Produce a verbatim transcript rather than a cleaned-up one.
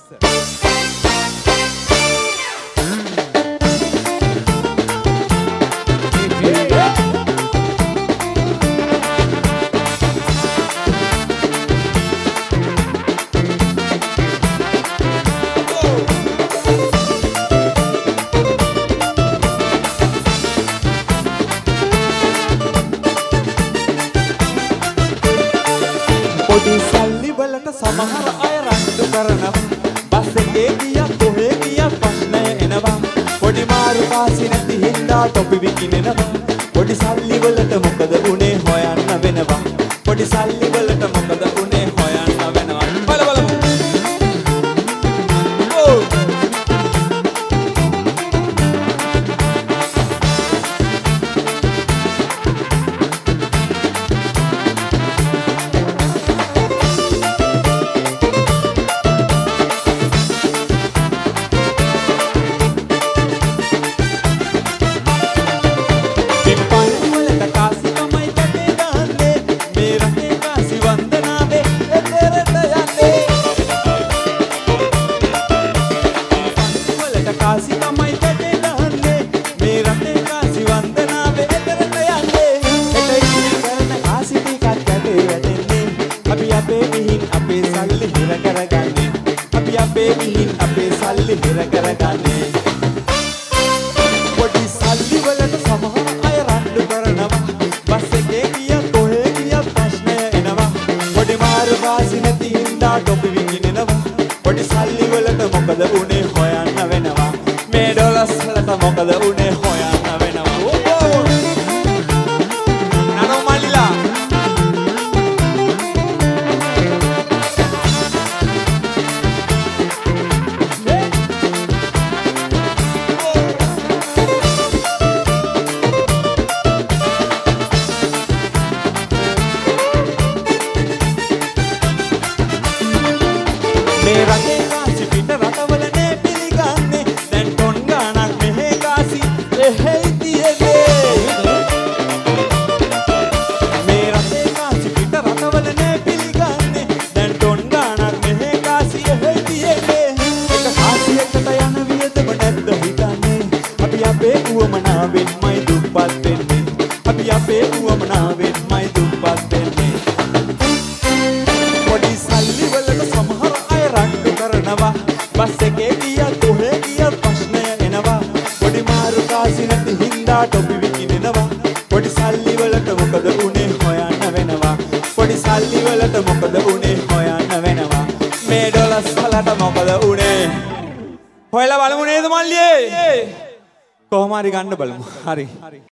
සල්ලි වලට සමහර අය රණ්ඩු කරනවා. බස් එකේ ගියා කොහේ ගියා ප්‍රශ්නය එනවා. පොඩි මාරු කාසි නැති හින්දා ටොපි විකිනෙනවා. පොඩි සල්ලි වලට මොකද උනේ හොයන්න වෙනවා. පොඩි සල්ලි වලට මොකද උනේ හොයන්න වෙනවා. බල බලමු. ඕ කාසි තමයි කටේ දාන්නේ මේ රටේ කාසි වන්දනාවේ එතරට යන්නේ එතෙයි කරන කාසි ටිකක් කටේ වැටෙන්නේ අපි අපේ මිහින් අපේ සල්ලි හිර කරගන්නේ අපි අපේ මිහින් අපේ සල්ලි හිර කරගන්නේ පොඩි සල්ලි වලට සමහර අය රණ්ඩු කරනවා බස් එකේ ගියා කොහේ ගියා ප්‍රශ්නය එනවා පොඩි මාරු කාසි නැති හින්දා ටොපි විකිනෙනවා පොඩි සල්ලි වලට මොකද උනේ හොයන්න වෙනවා මේ ඩොලර්ස් වලට මොකද උනේ හොයන්න වෙනවා ඕ නනෝ මල්ලිලා මේ රටේ කාසි පිට රටවල නේ පිළිගන්නේ දැන් ටොන් ගානක් මෙහෙ කාසි එහෙයි තියෙන්නේ මේ රටේ කාසි පිට රටවල නේ පිළිගන්නේ දැන් ටොන් ගානක් මෙහෙ කාසි එහෙයි තියෙන්නේ එක කාසියකට යන වියදම නැද්ද හිතන්නේ අපි අපේ උවමනාවෙන්මයි දුප්පත් වෙන්නේ අපි අපේ උවමනාවෙන්මයි දුප්පත් වෙන්නේ පොඩි සල්ලි වලට සමහර රණ්ඩු කරනවා බස් එකේ ගියා කොහේ ගියා ප්‍රශ්නය එනවා පොඩි මාරු කාසි නැති හින්දා ටොපි විකිනෙනවා පොඩි සල්ලි වලට මොකද උනේ හොයන්න වෙනවා පොඩි සල්ලි වලට මොකද උනේ හොයන්න වෙනවා මේ ඩොලර්ස් වලට මොකද උනේ හොයලා බලමු නේද මල්ලියේ කොහොම හරි ගන්න බලමු හරි